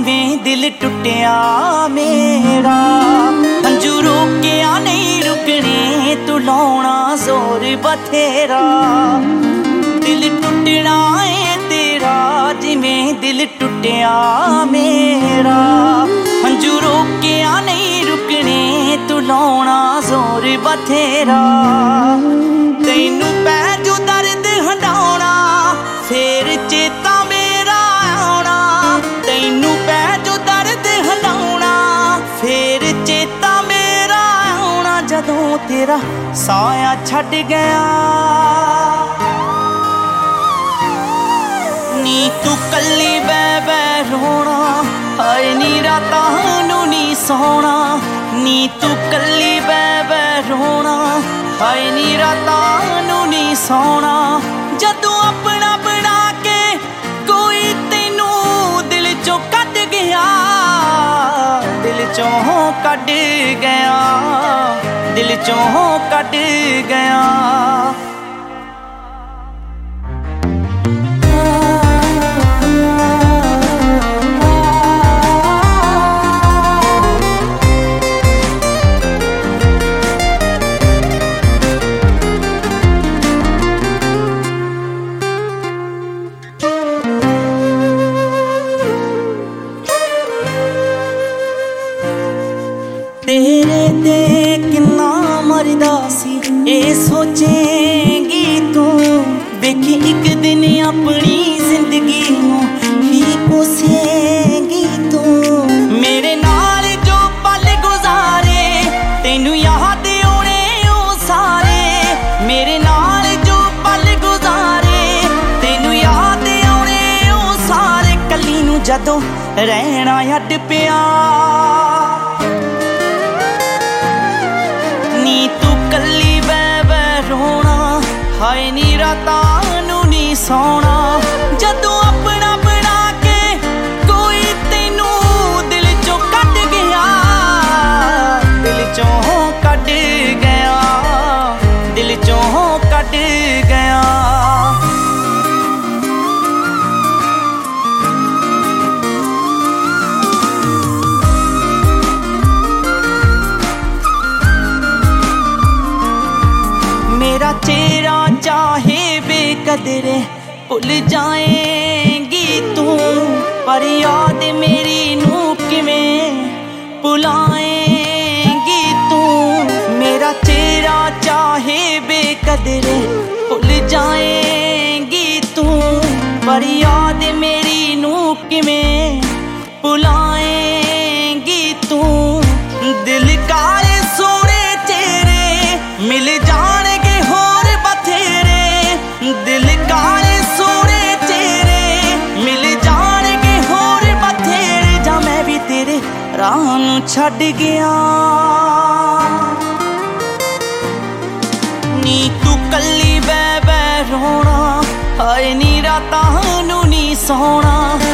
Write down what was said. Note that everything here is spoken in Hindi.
जिवें दिल टुटिया मेरा। हंझू रोकिया नहीं रुकने तू लाउणा जोर बथेरा। दिल टुटना है तेरा जिवें दिल टुटिया मेरा। हंझू रोकिया नहीं रुकने तू लाउणा जोर बथेरा। तैनू पै जो दर्द हंडाउणा फेर चेता मेरा आउणा। तैनू पै जो दर्द हंडाउणा फेर चेता मेरा आउणा। जदों तेरा साया छड्ड गया नी तू कल्ली बै बै रोना। हाय नी रातां नूं नी सोना नी तू कल्ली बै बै रोना। हाय नी रातां नूं नी सोना। जदों अपना बना के कोई तैनू दिल चों कढ गया। दिल चों कढ गया दिल चों कढ गया। तेरे ते किन्ना मरदा सी ए सोचेंगी तू। देखी एक दिन अपनी जिंदगी नूं ही कोसेंगी तू। मेरे नाल जो पल गुजारे तैनू याद आउणे ओ सारे। मेरे नाल जो पल गुजारे तैनू याद आउणे ओ सारे। कल्ली नूं जदों रहना अड पिया नी तू कल्ली बै बै रोना। हाय नी रातां नूं नी सोना। जदों अपना बना के कोई तैनू दिल चों कढ गया। दिल चों कढ गया दिल चों कढ गया। मेरा चेहरा चाहे बेकदरे भुल जाएंगी तू। पर याद मेरी नू किवें भुलाएंगी तू। मेरा चेहरा चाहे बेकदरे भुल जाएंगी तू। पर याद मेरी नू किवें भुलाएंगी तू। दिल काले सोने चेहरे मिल जाने होर बथेरे। दिल काले सोने चेहरे मिल जाणगे होर बथेरे। जा मैं भी तेरे राह नूं छड्ड गया नी तू कल्ली बै बै रोना। हाय नी रातां नूं नी सोना।